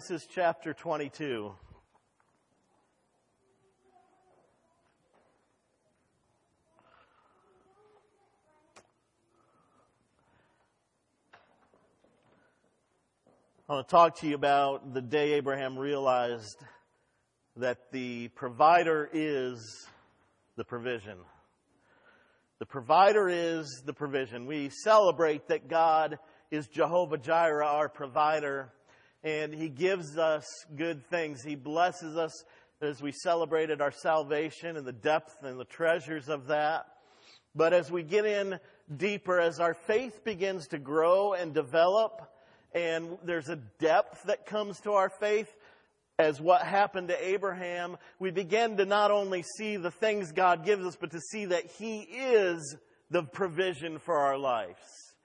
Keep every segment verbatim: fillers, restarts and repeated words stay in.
Genesis chapter twenty-two. I want to talk to you about the day Abraham realized that the provider is the provision. The provider is the provision. We celebrate that God is Jehovah Jireh, our provider, and He gives us good things. He blesses us as we celebrated our salvation and the depth and the treasures of that. But as we get in deeper, as our faith begins to grow and develop, and there's a depth that comes to our faith, as what happened to Abraham, we begin to not only see the things God gives us, but to see that He is the provision for our lives.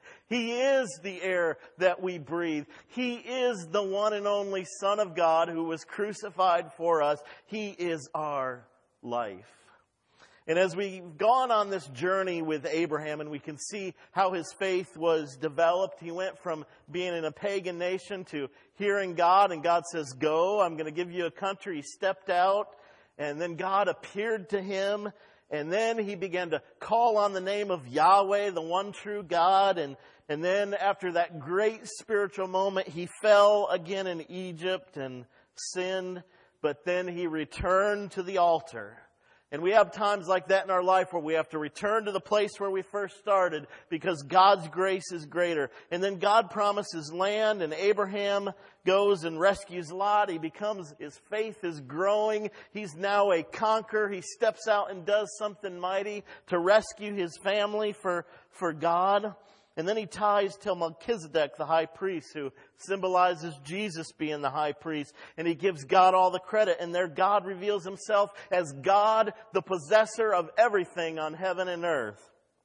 He is the air that we breathe. He is the one and only Son of God who was crucified for us. He is our life. And as we've gone on this journey with Abraham, and we can see how his faith was developed, he went from being in a pagan nation to hearing God, and God says, go, I'm going to give you a country. He stepped out, and then God appeared to him, and then he began to call on the name of Yahweh, the one true God, and, and then after that great spiritual moment, he fell again in Egypt and sinned, but then he returned to the altar. And we have times like that in our life where we have to return to the place where we first started because God's grace is greater. And then God promises land, and Abraham goes and rescues Lot. He becomes, his faith is growing. He's now a conqueror. He steps out and does something mighty to rescue his family for, for God. And then he ties to Melchizedek, the high priest, who symbolizes Jesus being the high priest. And he gives God all the credit. And there God reveals himself as God, the possessor of everything on heaven and earth.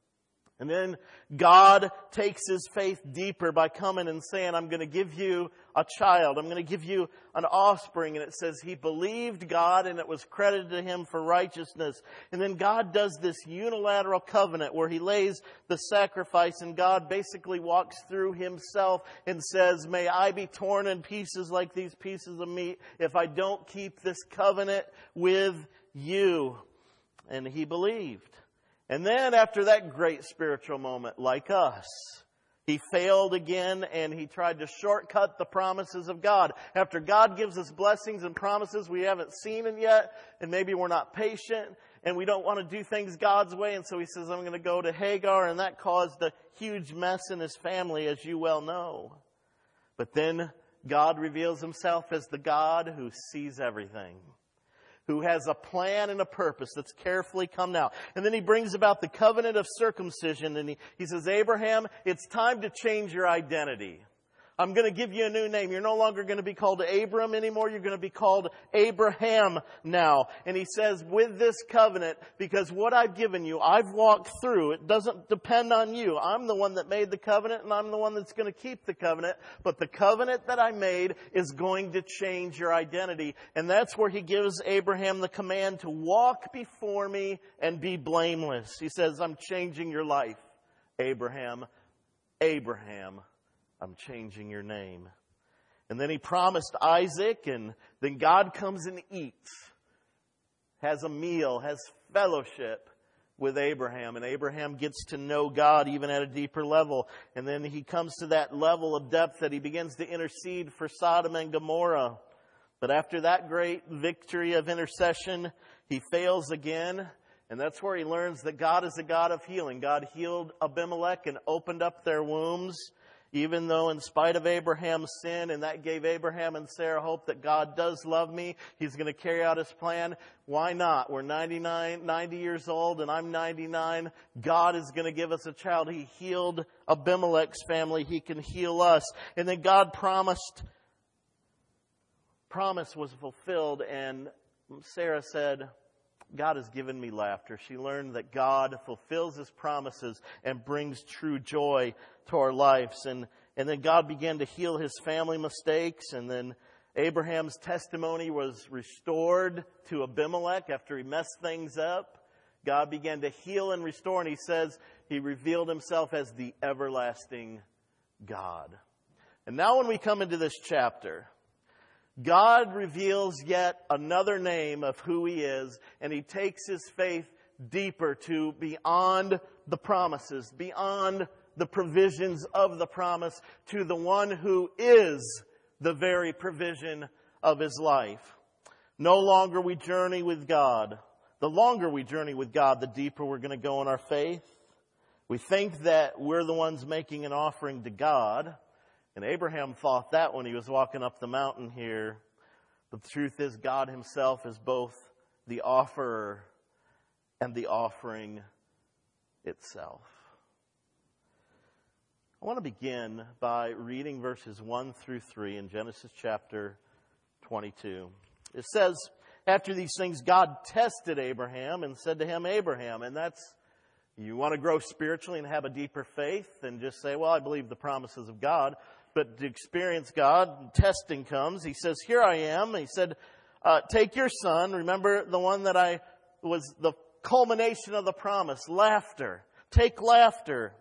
And then God takes his faith deeper by coming and saying, I'm going to give you a child. I'm going to give you an offspring. And it says he believed God and it was credited to him for righteousness. And then God does this unilateral covenant where he lays the sacrifice, and God basically walks through himself and says, may I be torn in pieces like these pieces of meat if I don't keep this covenant with you. And he believed. And then after that great spiritual moment, like us, he failed again and he tried to shortcut the promises of God. After God gives us blessings and promises, we haven't seen it yet, and maybe we're not patient, and we don't want to do things God's way, and so he says, I'm going to go to Hagar, and that caused a huge mess in his family, as you well know. But then God reveals himself as the God who sees everything, who has a plan and a purpose that's carefully come out. And then he brings about the covenant of circumcision, and he, he says, Abraham, it's time to change your identity. I'm going to give you a new name. You're no longer going to be called Abram anymore. You're going to be called Abraham now. And he says, with this covenant, because what I've given you, I've walked through. It doesn't depend on you. I'm the one that made the covenant, and I'm the one that's going to keep the covenant. But the covenant that I made is going to change your identity. And that's where he gives Abraham the command to walk before me and be blameless. He says, I'm changing your life, Abraham. Abraham. I'm changing your name. And then he promised Isaac, and then God comes and eats, has a meal, has fellowship with Abraham. And Abraham gets to know God even at a deeper level. And then he comes to that level of depth that he begins to intercede for Sodom and Gomorrah. But after that great victory of intercession, he fails again. And that's where he learns that God is a God of healing. God healed Abimelech and opened up their wombs. Even though in spite of Abraham's sin, and that gave Abraham and Sarah hope that God does love me, He's going to carry out His plan. Why not? We're ninety-nine, ninety years old, and I'm ninety-nine. God is going to give us a child. He healed Abimelech's family. He can heal us. And then God promised, promise was fulfilled, and Sarah said, God has given me laughter. She learned that God fulfills His promises and brings true joy to our lives. And, and then God began to heal his family mistakes. And then Abraham's testimony was restored to Abimelech after he messed things up. God began to heal and restore. And he says he revealed himself as the everlasting God. And now when we come into this chapter, God reveals yet another name of who He is, and He takes His faith deeper to beyond the promises, beyond the provisions of the promise, to the one who is the very provision of his life. No longer we journey with God. The longer we journey with God, the deeper we're going to go in our faith. We think that we're the ones making an offering to God. And Abraham thought that when he was walking up the mountain here. But the truth is, God Himself is both the offerer and the offering itself. I want to begin by reading verses one through three in Genesis chapter twenty-two. It says, after these things, God tested Abraham and said to him, Abraham, and that's, you want to grow spiritually and have a deeper faith than just say, well, I believe the promises of God. But to experience God, testing comes. He says, here I am. He said, uh, take your son. Remember the one that I was the culmination of the promise, laughter. Take laughter.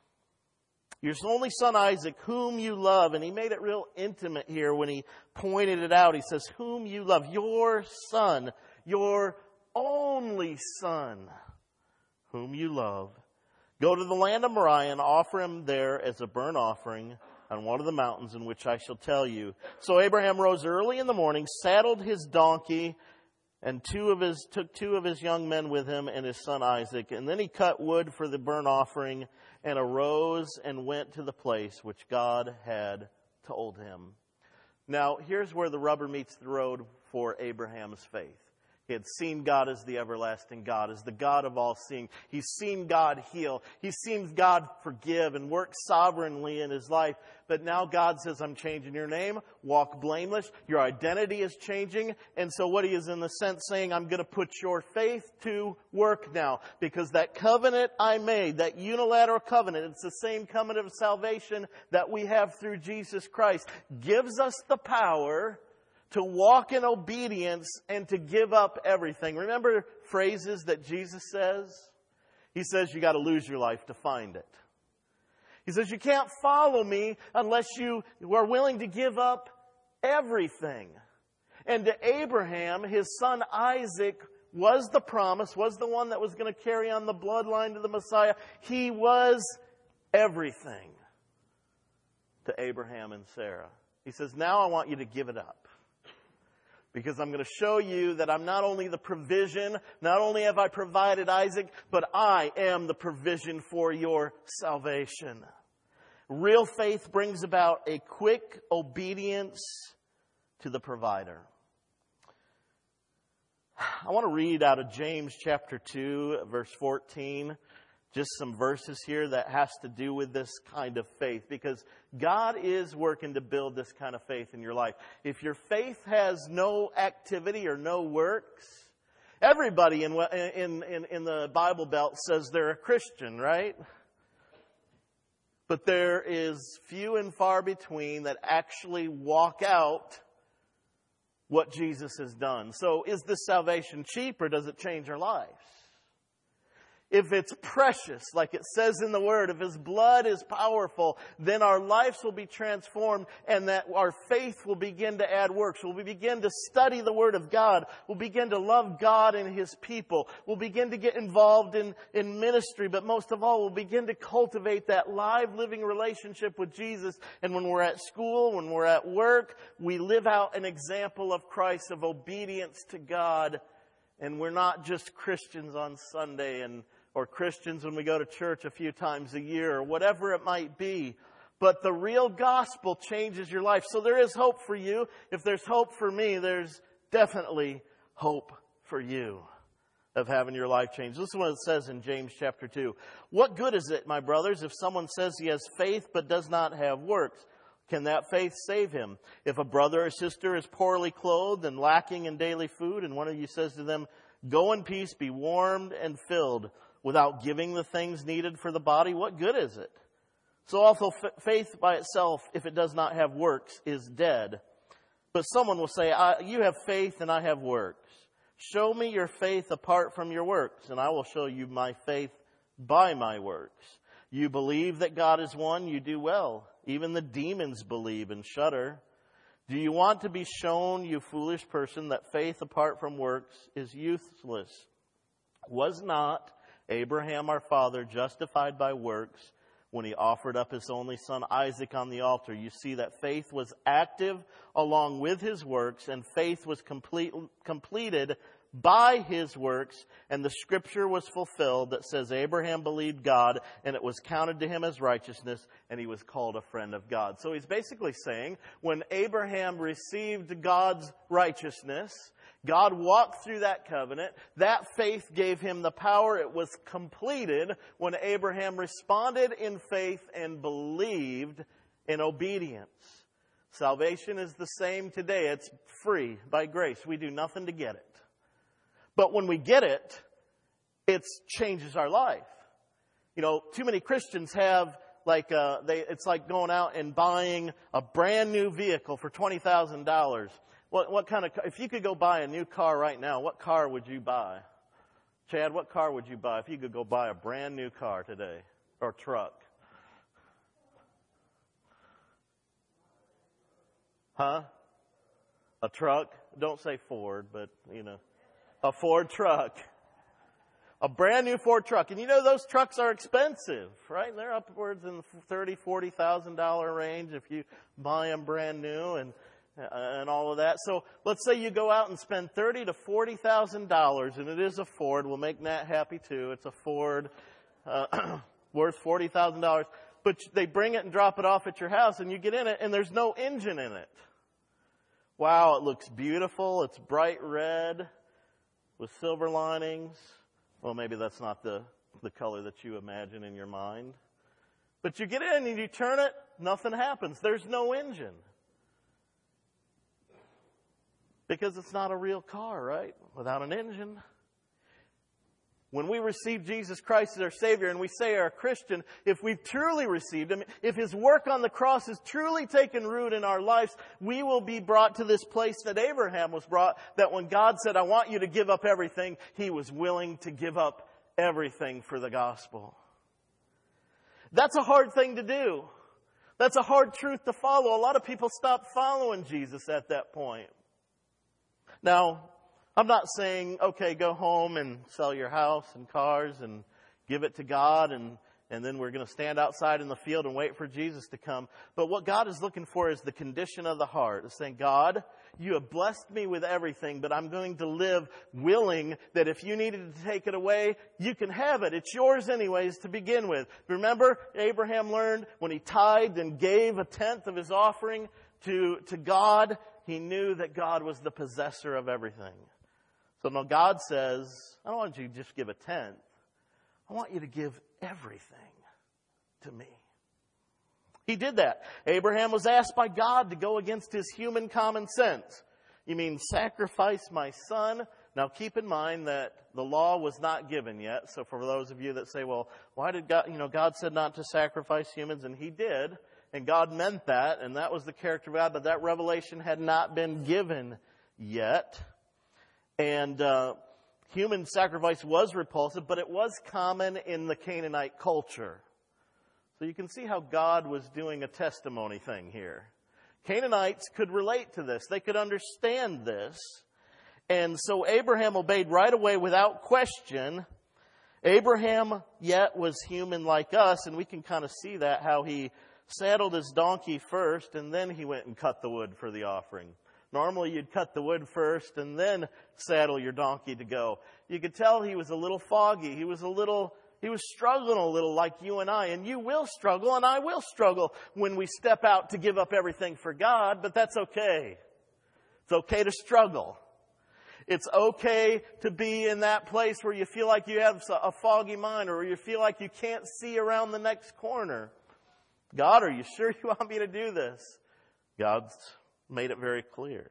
Your only son Isaac, whom you love. And he made it real intimate here when he pointed it out. He says, whom you love. Your son, your only son, whom you love. Go to the land of Moriah and offer him there as a burnt offering on one of the mountains in which I shall tell you. So Abraham rose early in the morning, saddled his donkey, and two of his took two of his young men with him and his son Isaac. And then he cut wood for the burnt offering and arose and went to the place which God had told him. Now, here's where the rubber meets the road for Abraham's faith. He had seen God as the everlasting God, as the God of all seeing. He's seen God heal. He's seen God forgive and work sovereignly in his life. But now God says, I'm changing your name. Walk blameless. Your identity is changing. And so what he is in the sense saying, I'm going to put your faith to work now. Because that covenant I made, that unilateral covenant, it's the same covenant of salvation that we have through Jesus Christ, gives us the power to walk in obedience and to give up everything. Remember phrases that Jesus says? He says you got to lose your life to find it. He says you can't follow me unless you are willing to give up everything. And to Abraham, his son Isaac was the promise, was the one that was going to carry on the bloodline to the Messiah. He was everything to Abraham and Sarah. He says, now I want you to give it up. Because I'm going to show you that I'm not only the provision, not only have I provided Isaac, but I am the provision for your salvation. Real faith brings about a quick obedience to the provider. I want to read out of James chapter two, verse fourteen. Just some verses here that has to do with this kind of faith, because God is working to build this kind of faith in your life. If your faith has no activity or no works, everybody in in in, in the Bible Belt says they're a Christian, right? But there is few and far between that actually walk out what Jesus has done. So is this salvation cheap, or does it change our lives? If it's precious, like it says in the Word, if His blood is powerful, then our lives will be transformed, and that our faith will begin to add works. We'll begin to study the Word of God. We'll begin to love God and His people. We'll begin to get involved in, in ministry, but most of all, we'll begin to cultivate that live, living relationship with Jesus. And when we're at school, when we're at work, we live out an example of Christ, of obedience to God. And we're not just Christians on Sunday and or Christians when we go to church a few times a year, or whatever it might be. But the real gospel changes your life. So there is hope for you. If there's hope for me, there's definitely hope for you of having your life changed. Listen to what it says in James chapter two. What good is it, my brothers, if someone says he has faith but does not have works? Can that faith save him? If a brother or sister is poorly clothed and lacking in daily food, and one of you says to them, go in peace, be warmed and filled, without giving the things needed for the body, what good is it? So also f- faith by itself, if it does not have works, is dead. But someone will say, I, you have faith and I have works. Show me your faith apart from your works, and I will show you my faith by my works. You believe that God is one, you do well. Even the demons believe and shudder. Do you want to be shown, you foolish person, that faith apart from works is useless? Was not Abraham our father justified by works when he offered up his only son Isaac on the altar? You see that faith was active along with his works, and faith was complete, completed by his works, and the scripture was fulfilled that says Abraham believed God, and it was counted to him as righteousness, and he was called a friend of God. So he's basically saying when Abraham received God's righteousness, God walked through that covenant. That faith gave him the power. It was completed when Abraham responded in faith and believed in obedience. Salvation is the same today. It's free by grace. We do nothing to get it. But when we get it, it changes our life. You know, too many Christians have like, uh, they, it's like going out and buying a brand new vehicle for twenty thousand dollars. What, what kind of, if you could go buy a new car right now, what car would you buy? Chad, what car would you buy if you could go buy a brand new car today? Or truck? Huh? A truck? Don't say Ford, but, you know. A Ford truck. A brand new Ford truck. And you know those trucks are expensive, right? They're upwards in the thirty thousand dollars, forty thousand dollars range if you buy them brand new and and all of that. So let's say you go out and spend thirty thousand to forty thousand dollars, and it is a Ford. We'll make Nat happy too. It's a Ford uh, worth forty thousand dollars. But they bring it and drop it off at your house, and you get in it, and there's no engine in it. Wow, it looks beautiful. It's bright red with silver linings. Well, maybe that's not the, the color that you imagine in your mind. But you get in and you turn it, nothing happens. There's no engine. Because it's not a real car, right? Without an engine. When we receive Jesus Christ as our Savior and we say are a Christian, if we've truly received Him, if His work on the cross has truly taken root in our lives, we will be brought to this place that Abraham was brought, that when God said, I want you to give up everything, he was willing to give up everything for the gospel. That's a hard thing to do. That's a hard truth to follow. A lot of people stop following Jesus at that point. Now, I'm not saying, okay, go home and sell your house and cars and give it to God and, and then we're going to stand outside in the field and wait for Jesus to come. But what God is looking for is the condition of the heart. It's saying, God, you have blessed me with everything, but I'm going to live willing that if you needed to take it away, you can have it. It's yours anyways to begin with. Remember, Abraham learned when he tithed and gave a tenth of his offering to, to God, he knew that God was the possessor of everything. So now God says, I don't want you to just give a tenth. I want you to give everything to me. He did that. Abraham was asked by God to go against his human common sense. You mean sacrifice my son? Now keep in mind that the law was not given yet. So for those of you that say, well, why did God, you know, God said not to sacrifice humans, and He did. And God meant that, and that was the character of God, but that revelation had not been given yet. And uh, human sacrifice was repulsive, but it was common in the Canaanite culture. So you can see how God was doing a testimony thing here. Canaanites could relate to this. They could understand this. And so Abraham obeyed right away without question. Abraham yet was human like us, and we can kind of see that, how he saddled his donkey first, and then he went and cut the wood for the offering. Normally you'd cut the wood first and then saddle your donkey to go. You could tell he was a little foggy. He was a little, he was struggling a little like you and I. And you will struggle and I will struggle when we step out to give up everything for God, but that's okay. It's okay to struggle. It's okay to be in that place where you feel like you have a foggy mind or you feel like you can't see around the next corner. God, are you sure you want me to do this? God's made it very clear.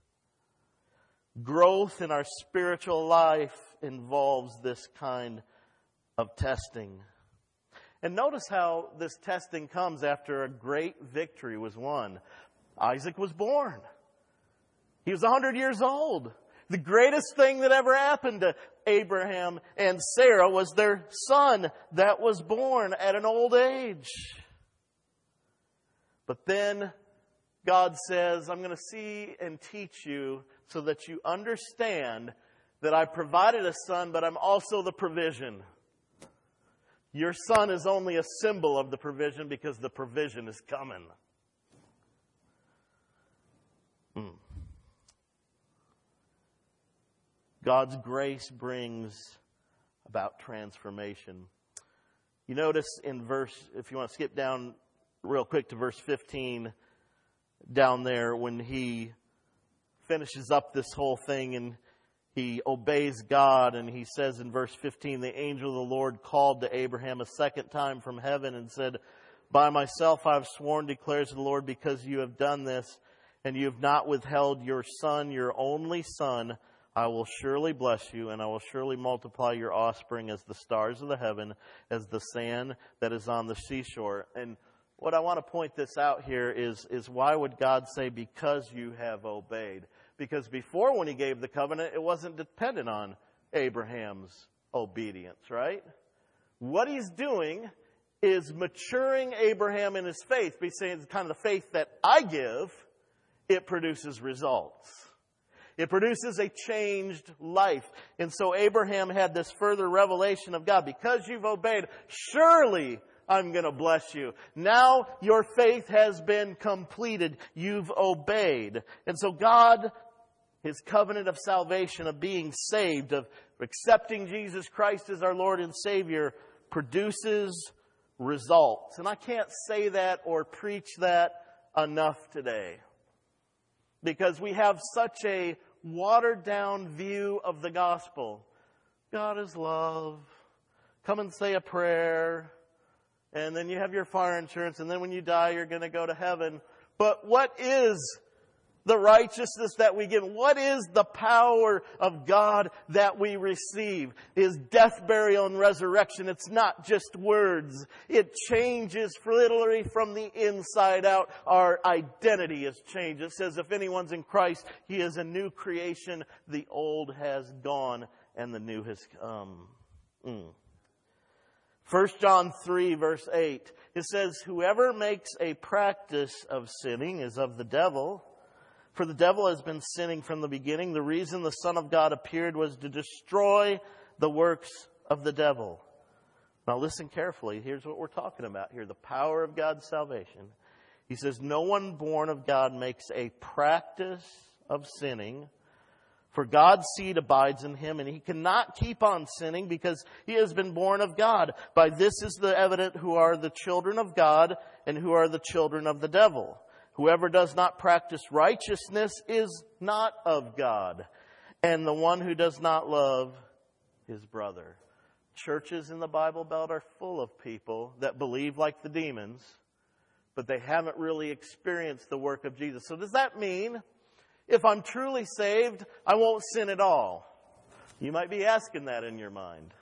Growth in our spiritual life involves this kind of testing. And notice how this testing comes after a great victory was won. Isaac was born. He was one hundred years old. The greatest thing that ever happened to Abraham and Sarah was their son that was born at an old age. But then God says, I'm going to see and teach you so that you understand that I provided a son, but I'm also the provision. Your son is only a symbol of the provision because the provision is coming. Hmm. God's grace brings about transformation. You notice in verse, if you want to skip down real quick to verse fifteen, down there when he finishes up this whole thing and he obeys God, and he says in verse fifteen, the angel of the Lord called to Abraham a second time from heaven and said, by myself I have sworn, declares the Lord, because you have done this, and you have not withheld your son, your only son, I will surely bless you, and I will surely multiply your offspring as the stars of the heaven, as the sand that is on the seashore. And what I want to point this out here is, is why would God say, because you have obeyed? Because before, when he gave the covenant, it wasn't dependent on Abraham's obedience, right? What he's doing is maturing Abraham in his faith, by saying it's kind of the faith that I give, it produces results. It produces a changed life. And so Abraham had this further revelation of God. Because you've obeyed, surely I'm going to bless you. Now your faith has been completed. You've obeyed. And so God, his covenant of salvation, of being saved, of accepting Jesus Christ as our Lord and Savior, produces results. And I can't say that or preach that enough today, because we have such a watered down view of the gospel. God is love. Come and say a prayer. And then you have your fire insurance. And then when you die, you're going to go to heaven. But what is the righteousness that we get? What is the power of God that we receive? Is death, burial, and resurrection. It's not just words. It changes literally from the inside out. Our identity is changed. It says, if anyone's in Christ, he is a new creation. The old has gone and the new has come. Mm. First John three, verse eight. It says, whoever makes a practice of sinning is of the devil. For the devil has been sinning from the beginning. The reason the Son of God appeared was to destroy the works of the devil. Now listen carefully. Here's what we're talking about here. The power of God's salvation. He says, no one born of God makes a practice of sinning. For God's seed abides in him, and he cannot keep on sinning because he has been born of God. By this is the evident who are the children of God and who are the children of the devil. Whoever does not practice righteousness is not of God, and the one who does not love his brother. Churches in the Bible Belt are full of people that believe like the demons, but they haven't really experienced the work of Jesus. So does that mean if I'm truly saved, I won't sin at all? You might be asking that in your mind.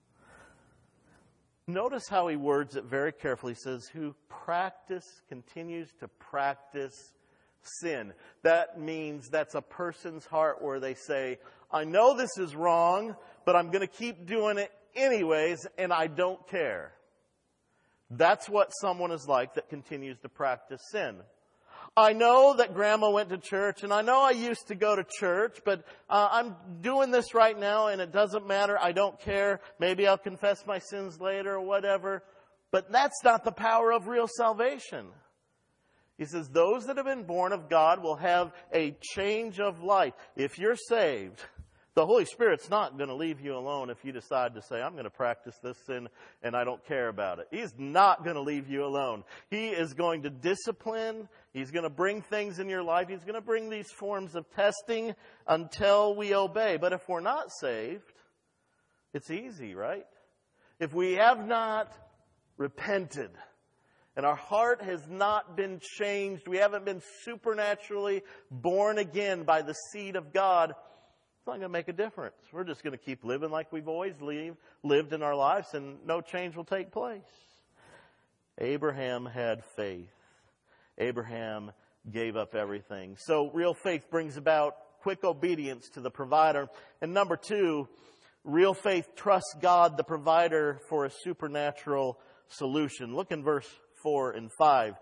Notice how he words it very carefully. He says, who practice, continues to practice sin. That means that's a person's heart where they say, I know this is wrong, but I'm going to keep doing it anyways, and I don't care. That's what someone is like that continues to practice sin. I know that grandma went to church, and I know I used to go to church, but uh, I'm doing this right now, and it doesn't matter. I don't care. Maybe I'll confess my sins later or whatever. But that's not the power of real salvation. He says those that have been born of God will have a change of life. If you're saved, the Holy Spirit's not going to leave you alone if you decide to say, I'm going to practice this sin and I don't care about it. He's not going to leave you alone. He is going to discipline. He's going to bring things in your life. He's going to bring these forms of testing until we obey. But if we're not saved, it's easy, right? If we have not repented and our heart has not been changed, we haven't been supernaturally born again by the seed of God, it's not going to make a difference. We're just going to keep living like we've always leave, lived in our lives, and no change will take place. Abraham had faith. Abraham gave up everything. So real faith brings about quick obedience to the provider. And number two, real faith trusts God, the provider, for a supernatural solution. Look in verse four and five.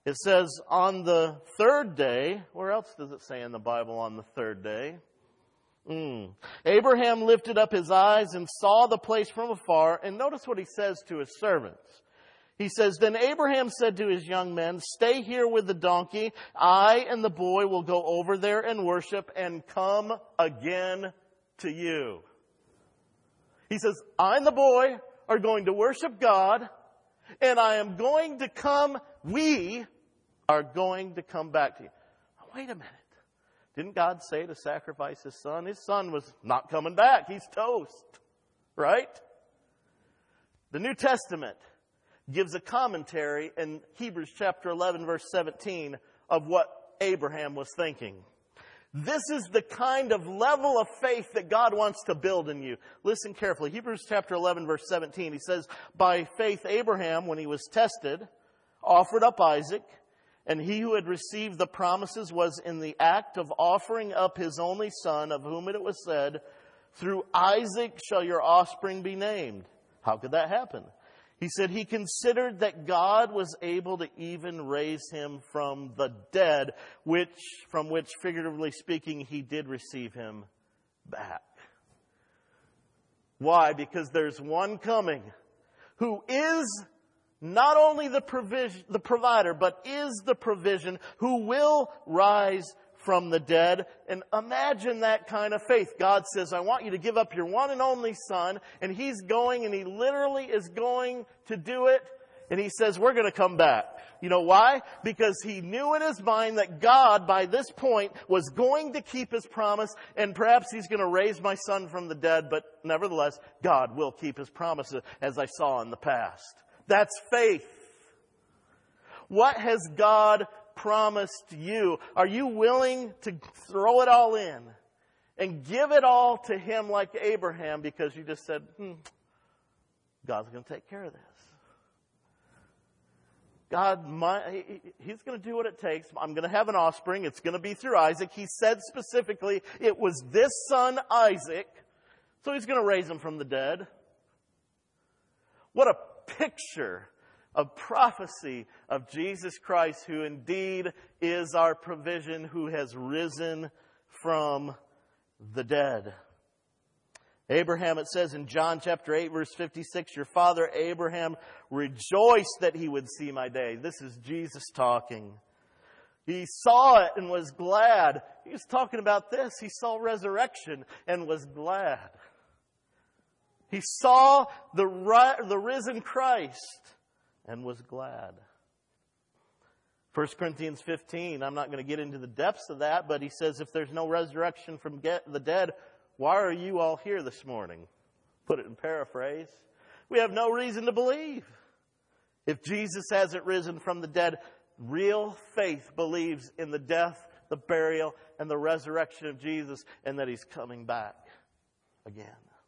It says on the third day, where else does it say in the Bible on the third day? Mm. Abraham lifted up his eyes and saw the place from afar. And notice what he says to his servants. He says, then Abraham said to his young men, stay here with the donkey. I and the boy will go over there and worship and come again to you. He says, I and the boy are going to worship God, and I am going to come, we are going to come back to you. Now, wait a minute. Didn't God say to sacrifice His son? His son was not coming back. He's toast. Right? The New Testament gives a commentary in Hebrews chapter eleven, verse seventeen, of what Abraham was thinking. This is the kind of level of faith that God wants to build in you. Listen carefully. Hebrews chapter eleven, verse seventeen, he says, by faith Abraham, when he was tested, offered up Isaac, and he who had received the promises was in the act of offering up his only son, of whom it was said, through Isaac shall your offspring be named. How could that happen? He said he considered that God was able to even raise him from the dead, which, from which, figuratively speaking, he did receive him back. Why? Because there's one coming who is not only the provision, the provider, but is the provision, who will rise from the dead. And imagine that kind of faith. God says, I want you to give up your one and only son. And He's going, and He literally is going to do it. And He says, we're going to come back. You know why? Because He knew in His mind that God, by this point, was going to keep His promise. And perhaps He's going to raise my son from the dead. But nevertheless, God will keep His promises, as I saw in the past. That's faith. What has God promised you? Are you willing to throw it all in and give it all to Him like Abraham, because you just said, hmm, God's going to take care of this. God, my, He's going to do what it takes. I'm going to have an offspring. It's going to be through Isaac. He said specifically it was this son, Isaac. So He's going to raise him from the dead. What a picture of prophecy of Jesus Christ, who indeed is our provision, who has risen from the dead. Abraham, it says in John chapter eight, verse fifty-six, your father Abraham rejoiced that he would see my day. This is Jesus talking. He saw it and was glad. He was talking about this. He saw resurrection and was glad. He saw the, the risen Christ and was glad. First Corinthians fifteen, I'm not going to get into the depths of that, but he says, if there's no resurrection from the dead, why are you all here this morning? Put it in paraphrase. We have no reason to believe. If Jesus hasn't risen from the dead, real faith believes in the death, the burial, and the resurrection of Jesus, and that He's coming back again.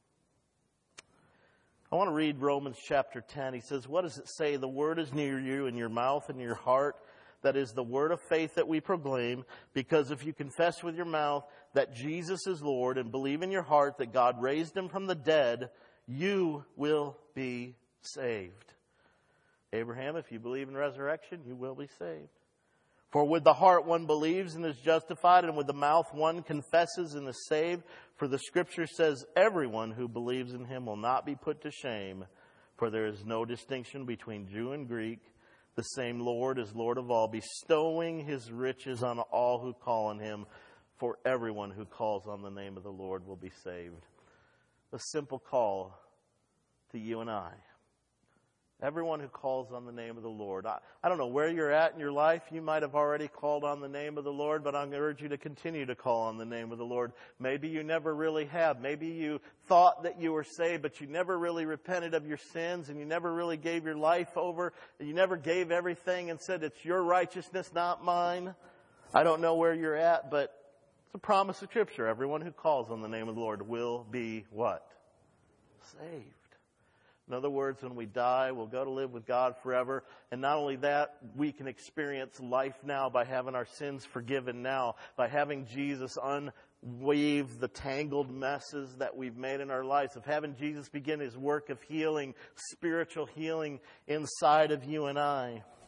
I want to read Romans chapter ten. He says, what does it say? The word is near you, in your mouth and your heart. That is the word of faith that we proclaim. Because if you confess with your mouth that Jesus is Lord and believe in your heart that God raised Him from the dead, you will be saved. Abraham, if you believe in resurrection, you will be saved. For with the heart one believes and is justified, and with the mouth one confesses and is saved. For the Scripture says, everyone who believes in Him will not be put to shame. For there is no distinction between Jew and Greek. The same Lord is Lord of all, bestowing His riches on all who call on Him. For everyone who calls on the name of the Lord will be saved. A simple call to you and I. Everyone who calls on the name of the Lord. I, I don't know where you're at in your life. You might have already called on the name of the Lord, but I'm going to urge you to continue to call on the name of the Lord. Maybe you never really have. Maybe you thought that you were saved, but you never really repented of your sins, and you never really gave your life over. You never gave everything and said, it's your righteousness, not mine. I don't know where you're at, but it's a promise of Scripture. Everyone who calls on the name of the Lord will be what? Saved. In other words, when we die, we'll go to live with God forever. And not only that, we can experience life now by having our sins forgiven now, by having Jesus unweave the tangled messes that we've made in our lives, of having Jesus begin His work of healing, spiritual healing inside of you and I.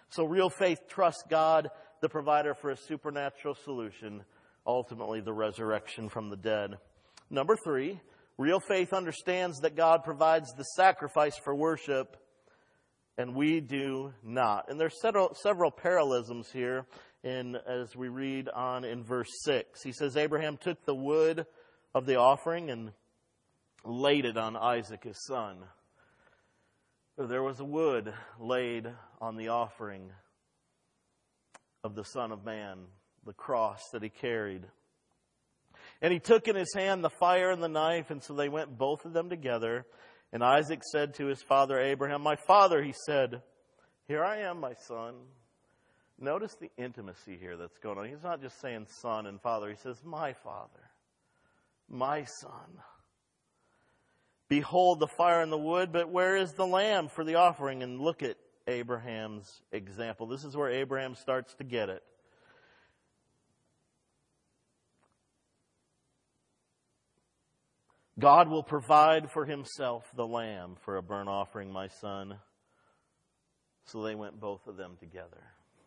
So real faith trusts God, the provider, for a supernatural solution, ultimately the resurrection from the dead. Number three, real faith understands that God provides the sacrifice for worship, and we do not. And there's several, several parallelisms here in, as we read on in verse six. He says, Abraham took the wood of the offering and laid it on Isaac his son. There was a wood laid on the offering of the Son of Man, the cross that he carried. And he took in his hand the fire and the knife, and so they went both of them together. And Isaac said to his father Abraham, "My father," he said. "Here I am, my son." Notice the intimacy here that's going on. He's not just saying son and father. He says, "My father, my son. Behold the fire and the wood, but where is the lamb for the offering?" And look at Abraham's example. This is where Abraham starts to get it. God will provide for himself the lamb for a burnt offering, my son. So they went both of them together.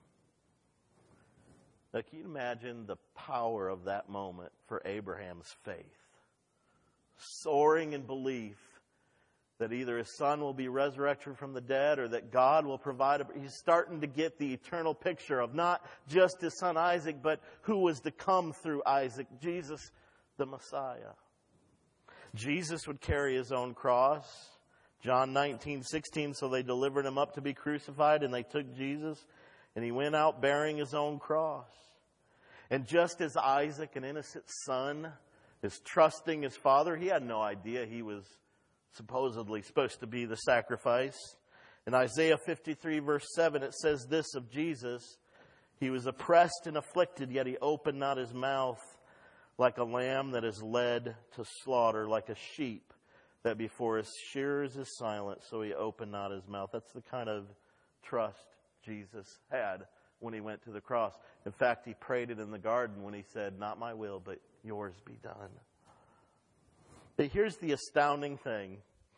Now, can you imagine the power of that moment for Abraham's faith? Soaring in belief that either his son will be resurrected from the dead or that God will provide. A, he's starting to get the eternal picture of not just his son Isaac, but who was to come through Isaac, Jesus the Messiah. Jesus would carry his own cross. John nineteen sixteen, so they delivered him up to be crucified, and they took Jesus, and he went out bearing his own cross. And just as Isaac, an innocent son, is trusting his father, he had no idea he was supposedly supposed to be the sacrifice. In Isaiah fifty-three, verse seven, it says this of Jesus: "He was oppressed and afflicted, yet he opened not his mouth. Like a lamb that is led to slaughter, like a sheep that before his shearers is silent, so he opened not his mouth." That's the kind of trust Jesus had when he went to the cross. In fact, he prayed it in the garden when he said, "Not my will, but yours be done." But here's the astounding thing.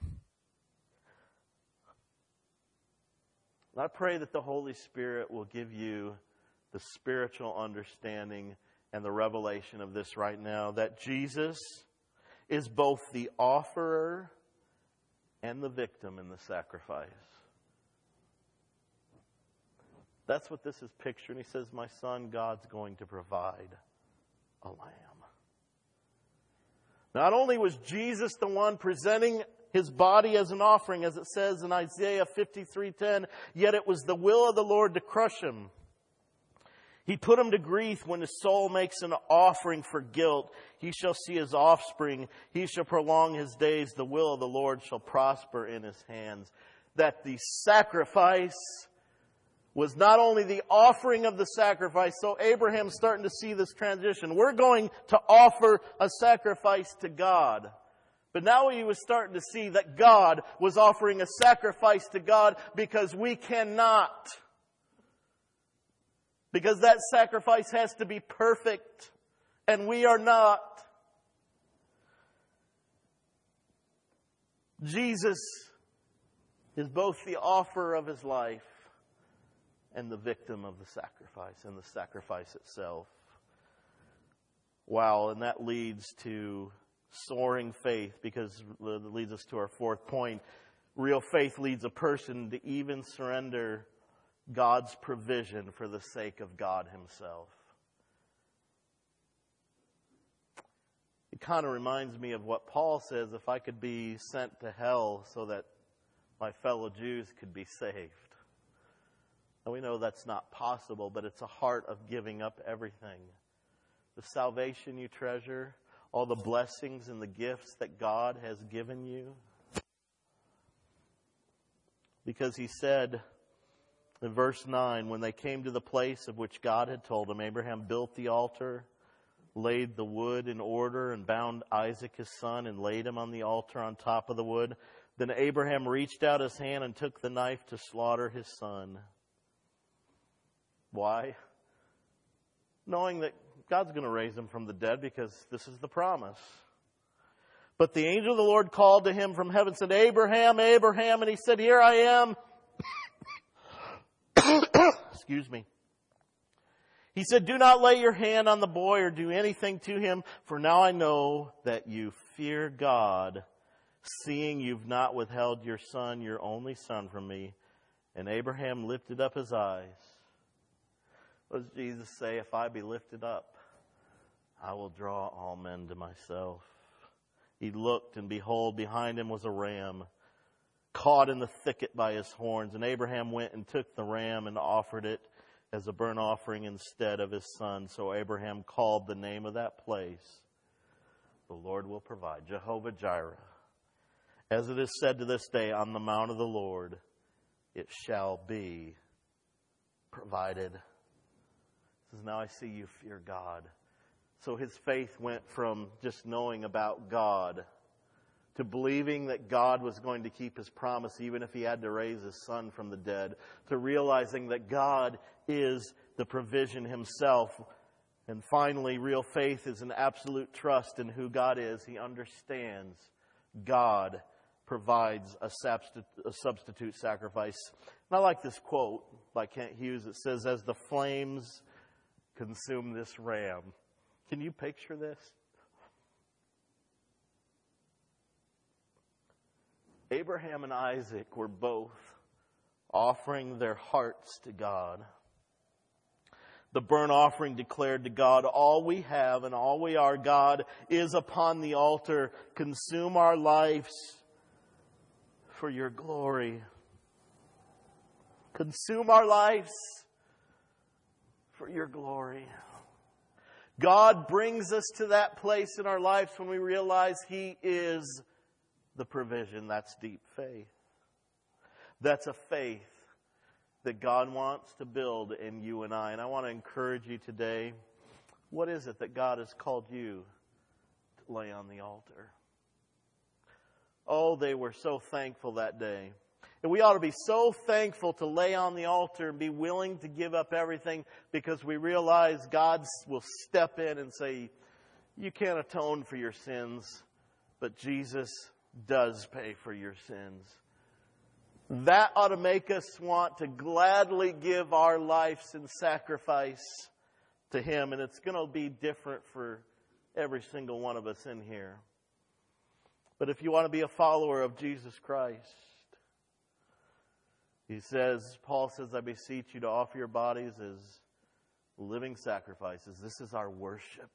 I pray that the Holy Spirit will give you the spiritual understanding and the revelation of this right now, that Jesus is both the offerer and the victim in the sacrifice. That's what this is picturing. He says, "My son, God's going to provide a lamb." Not only was Jesus the one presenting his body as an offering, as it says in Isaiah fifty-three ten, yet it was the will of the Lord to crush him. He put him to grief when his soul makes an offering for guilt. He shall see his offspring. He shall prolong his days. The will of the Lord shall prosper in his hands. That the sacrifice was not only the offering of the sacrifice. So Abraham's starting to see this transition. We're going to offer a sacrifice to God. But now he was starting to see that God was offering a sacrifice to God because we cannot. Because that sacrifice has to be perfect, and we are not. Jesus is both the offerer of his life and the victim of the sacrifice, and the sacrifice itself. Wow, and that leads to soaring faith, because it leads us to our fourth point. Real faith leads a person to even surrender God's provision for the sake of God himself. It kind of reminds me of what Paul says: if I could be sent to hell so that my fellow Jews could be saved. And we know that's not possible, but it's a heart of giving up everything. The salvation you treasure, all the blessings and the gifts that God has given you. Because he said in verse nine, when they came to the place of which God had told him, Abraham built the altar, laid the wood in order, and bound Isaac his son, and laid him on the altar on top of the wood. Then Abraham reached out his hand and took the knife to slaughter his son. Why? Knowing that God's going to raise him from the dead, because this is the promise. But the angel of the Lord called to him from heaven, said, "Abraham, Abraham," and he said, "Here I am." Excuse me. He said, do not lay your hand on the boy or do anything to him, for now I know that you fear God, seeing you've not withheld your son, your only son, from me. And Abraham lifted up his eyes. What does Jesus say? If I be lifted up, I will draw all men to myself. He looked, and behold, behind him was a ram, caught in the thicket by his horns. And Abraham went and took the ram and offered it as a burnt offering instead of his son. So Abraham called the name of that place, the Lord will provide, Jehovah Jireh. As it is said to this day, on the mount of the Lord it shall be provided. He says, now I see you fear God. So his faith went from just knowing about God to believing that God was going to keep his promise even if he had to raise his son from the dead, to realizing that God is the provision himself. And finally, real faith is an absolute trust in who God is. He understands God provides a substitute, a substitute sacrifice. And I like this quote by Kent Hughes. It says, as the flames consume this ram. Can you picture this? Abraham and Isaac were both offering their hearts to God. The burnt offering declared to God, all we have and all we are, God, is upon the altar. Consume our lives for your glory. Consume our lives for your glory. God brings us to that place in our lives when we realize He is the provision. That's deep faith. That's a faith that God wants to build in you and I. And I want to encourage you today. What is it that God has called you to lay on the altar? Oh, they were so thankful that day. And we ought to be so thankful to lay on the altar and be willing to give up everything, because we realize God will step in and say, you can't atone for your sins, but Jesus does pay for your sins. That ought to make us want to gladly give our lives in sacrifice to Him. And it's going to be different for every single one of us in here. But if you want to be a follower of Jesus Christ, He says, Paul says, I beseech you to offer your bodies as living sacrifices. This is our worship.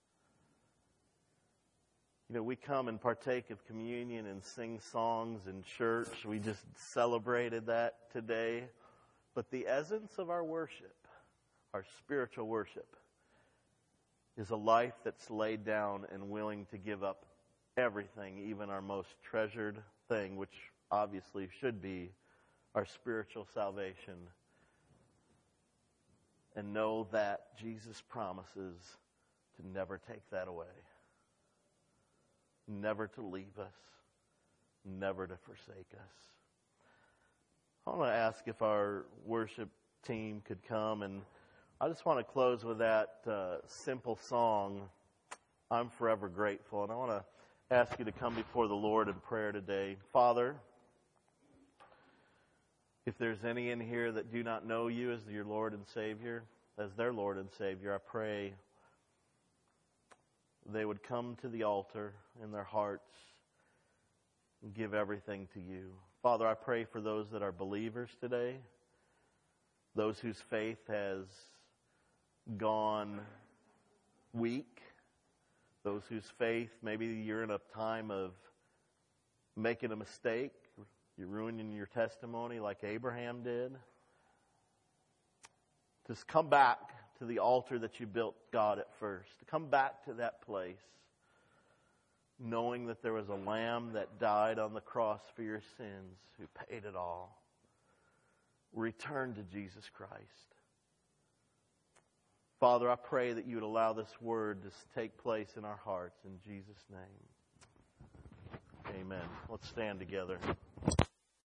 You know, we come and partake of communion and sing songs in church. We just celebrated that today. But the essence of our worship, our spiritual worship, is a life that's laid down and willing to give up everything, even our most treasured thing, which obviously should be our spiritual salvation, and know that Jesus promises to never take that away. Never to leave us, never to forsake us. I want to ask if our worship team could come, and I just want to close with that uh, simple song, I'm Forever Grateful. And I want to ask you to come before the Lord in prayer today. Father, if there's any in here that do not know you as your Lord and Savior, as their Lord and Savior, I pray they would come to the altar in their hearts and give everything to you. Father, I pray for those that are believers today, those whose faith has gone weak, those whose faith, maybe you're in a time of making a mistake, you're ruining your testimony like Abraham did. Just come back to the altar that you built, God, at first. Come back to that place, knowing that there was a lamb that died on the cross for your sins, who paid it all. Return to Jesus Christ. Father, I pray that you would allow this word to take place in our hearts. In Jesus' name, amen. Let's stand together.